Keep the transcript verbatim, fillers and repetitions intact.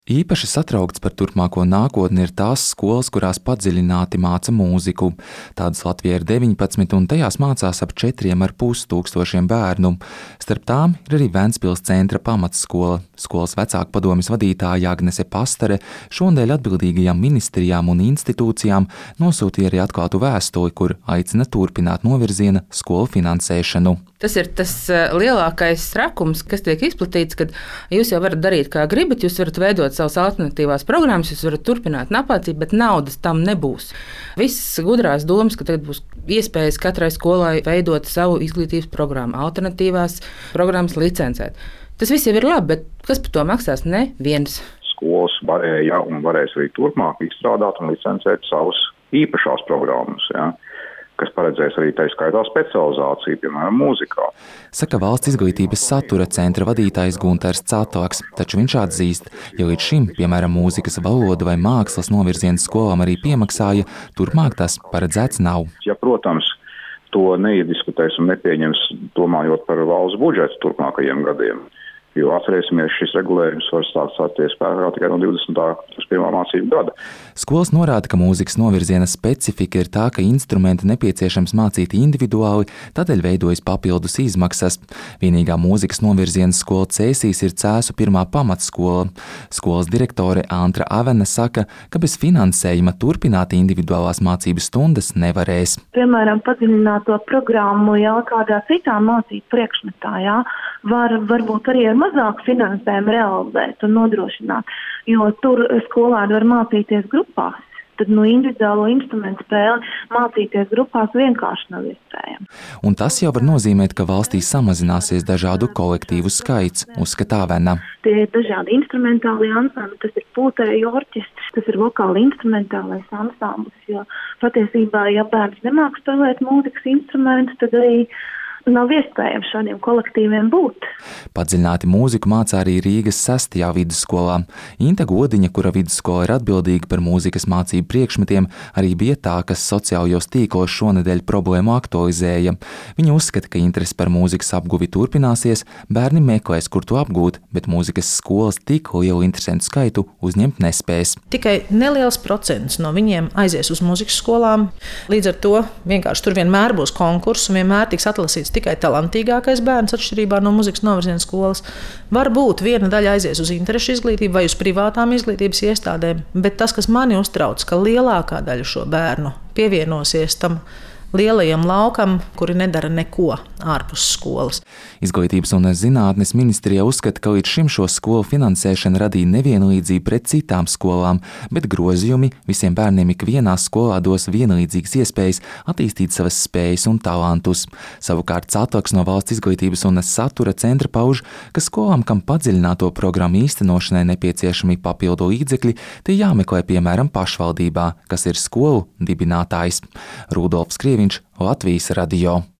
Īpaši satraukts par turpmāko nākotni ir tās skolas, kurās padziļināti māca mūziku. Tādas Latvijā ir deviņpadsmit, un tajās mācās ap četriem ar pus tūkstošiem bērnu. Starp tām ir arī Ventspils centra pamatskola. Skolas vecāku padomes vadītāja Agnese Pastare šonadēļ atbildīgajām ministrijām un institūcijām nosūtīja arī atklātu vēstuli, kur aicina turpināt novirziena skolu finansēšanu. Tas ir tas lielākais trakums, kas tiek izplatīts, kad jūs jau varat darīt, kā gribat, jūs varat veidot savas alternatīvās programmas, jūs varat turpināt apmācību, bet naudas tam nebūs. Visas gudrās domas, ka tagad būs iespējas katrai skolai veidot savu izglītības programmu, alternatīvās programmas licencēt. Tas viss jau ir labi, bet kas par to maksās? Neviens. Skolas varēja un varēs arī turpmāk izstrādāt un licencēt savas īpašās programmas, ja, kas paredzēs arī tā skaitā specializāciju, piemēram, mūzikā. Saka Valsts izglītības satura centra vadītājs Gunters Catoks, taču viņš atzīst, ja līdz šim, piemēram, mūzikas, valoda vai mākslas novirziens skolām arī piemaksāja, turpmāk tas paredzēts nav. Ja, protams, to neiediskutēs un nepieņems, domājot par valsts budžetu turpmākajiem gadiem. Jo atcerēsimies, šis regulējums var stāties spēkā tikai no divdesmitā līdz pirmā mācību gada. Skolas norāda, ka mūzikas novirziena specifika ir tā, ka instrumenti nepieciešams mācīt individuāli, tādēļ veidojas papildus izmaksas. Vienīgā mūzikas novirziena skola Cēsīs ir Cēsu pirmā pamatskola. Skolas direktore Antra Avene saka, ka bez finansējuma turpināt individuālās mācības stundas nevarēs. Piemēram, padziļināto programmu jau kādā citā mācību priekšmetā, jā, var varbūt arī ar mazāku finansējumu realizēt un nodrošināt, jo tur skolēni var mācīties grupās. Tad no individuālo instrumentu spēli mācīties grupās vienkārši nav iespējams. Un tas jau var nozīmēt, ka valstī samazināsies dažādu kolektīvu skaits, uzskata Avena. Tie ir dažādi instrumentāli ansambļi, tas ir pūtēju orķestris, tas ir vokāli instrumentālais ansamblis, jo patiesībā, ja bērns nemāk spēlēt mūzikas instrumentus, tad arī nav iespējams šādiem kolektīviem būt. Padziļināti mūziku mācā arī Rīgas sestajā vidusskolā. Inta Godiņa, kura vidusskola ir atbildīga par mūzikas mācību priekšmetiem, arī bija tā, kas sociālajos tīklos šonedēļ problēmu aktualizēja. Viņa uzskata, ka interese par mūzikas apguvi turpināsies, bērni meklēs, kur to apgūt, bet mūzikas skolas tik lielu interesantu skaitu uzņemt nespēs. Tikai neliels procents no viņiem aizies uz mūzikas skolām. Līdz ar to vienkārši tur vienmēr būs konkurss un vienmēr tiks atlasīts tikai talantīgākais bērns atšķirībā no mūzikas novirziena skolas. Varbūt viena daļa aizies uz interešu izglītību vai uz privātām izglītības iestādēm, bet tas, kas mani uztrauc, ka lielākā daļa šo bērnu pievienosies tam lielajam laukam, kuri nedara neko ārpus skolas. Izglītības un zinātnes ministrija uzskata, ka līdz šim šo skolu finansēšana radīja nevienlīdzību pret citām skolām, bet grozījumi visiem bērniem ikvienā skolā dos vienlīdzīgas iespējas attīstīt savas spējas un talantus. Savukārt Catoks no Valsts izglītības un satura centra pauž, ka skolām, kam padziļināto programmu īstenošanai nepieciešami papildu līdzekļi, tie jāmeklē piemēram pašvaldībā, kas ir skolu dibinātājs. Rudolfs Krieviņš, Latvijas radio.